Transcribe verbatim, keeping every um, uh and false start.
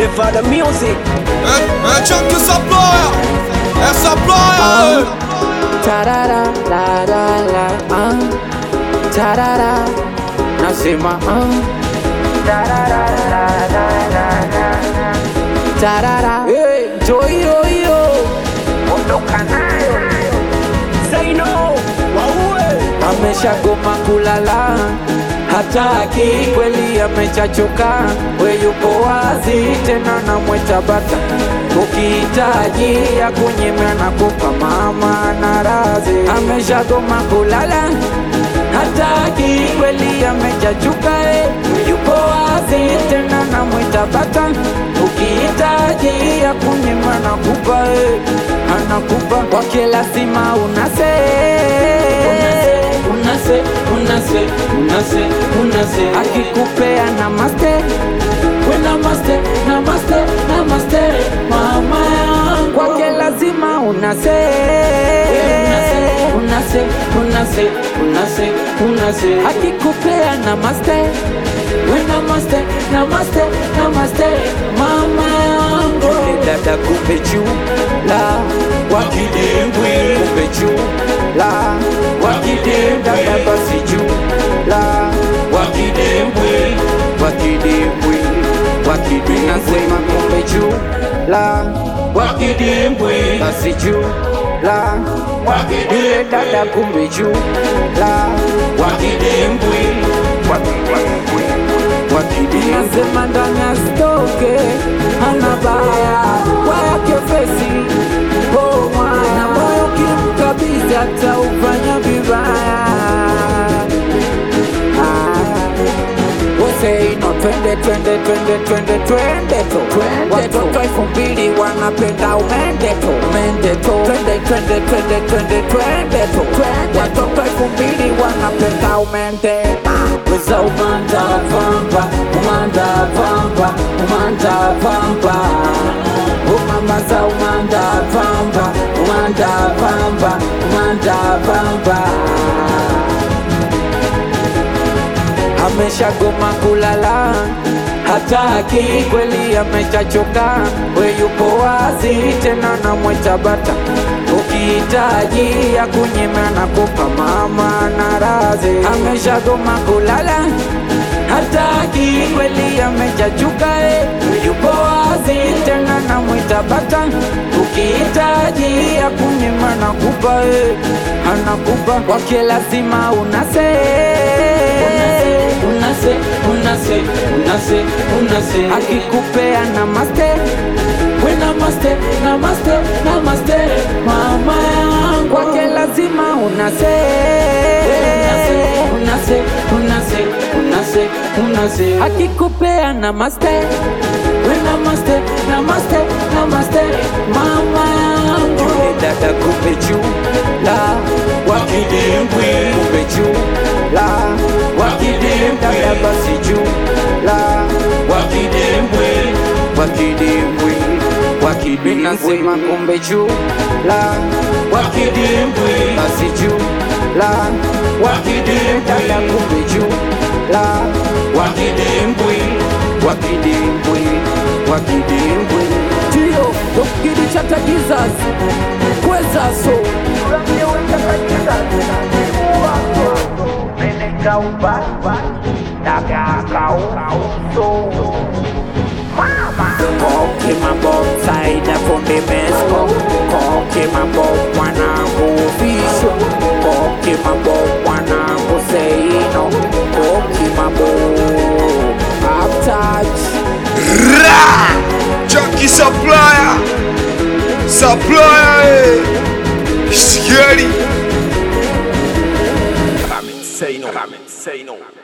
for the music. Eh, eh, Chunky Supplier. Eh, Supplier. Ta-da-da, la-da-la, uh. Ta-da-da, nasema uh. Ta-da-da, la-da-la, ta-da-da, hey, joyo-yo. Ondoka nayo. Say no, wauwe. Ameshagoma kulala, hataki kweli, amechachoka. We yupo wazi tena na mweta bata, ukihitaji ya kunyima na kupa mama na razi. Ameshagoma kulala, hataki kweli, amechachoka. We yupo wazi tena na mweta bata, ukihitaji ya kunyima na kupa anakupa kwa kila sima. Unase unase unase unase unase akikupea namaste, we namaste namaste namaste mama yangu, kwake lazima unase unase unase unase unase akikupea namaste, we namaste namaste namaste mama yangu. Dada kumbe juu la wakidembwe, kumbe juu la wakidembwe, dada basi juu la wakidembwe, wakidembwe, wakidembwe, nasema kumbe juu la wakidembwe, basi juu la wakidembwe, dada kumbe juu la wakidembwe, wakidembwe, wakidembwe, nasema ndani asitoke anabaya wake fesi oh na moyo kimkabidhi hata ufanya vibaya. Say no, twende twende twende twende twende to watoto elfu mbili wanapenda umende to mende to twende twende twende twende twende to watoto elfu mbili wanapenda umende. Weza umanda vamba umanda vamba umanda vamba umama za umanda vamba umanda vamba umanda vamba. Ameshagoma kulala, hataki kweli, amechachoka. We yupo wazi tena na mweta bata, ukihitaji ya kunyima na kupa mama na razi. Ameshagoma kulala, hataki kweli, amechachoka. We yupo wazi tena na mweta bata, ukihitaji ya kunyima na kupa anakupa, kwake lazima unase unase unase unase unase akikupea namaste, we namaste namaste namaste mama yangu, kwake lazima unase unase unase unase unase akikupea namaste, we namaste namaste namaste mama yangu. Dada kumbe juu la wakidembwe, kumbe juu la wakidembwe, dada basi juu la wakidembwe, wakidembwe, wakidembwe, nasema kumbe juu la wakidembwe, basi juu la wakidembwe, dada kumbe juu la wakidembwe, wakidembwe, wakidembwe. Tio dokidi chata Jesus kweza so koke mambo saida fundi mesko, koke mambo mwanangu visho, koke mambo mwanangu seino, koke mambo uptouch. Ra! Chunky Supplier. Supplier. Eh. Scary. Say no, say no.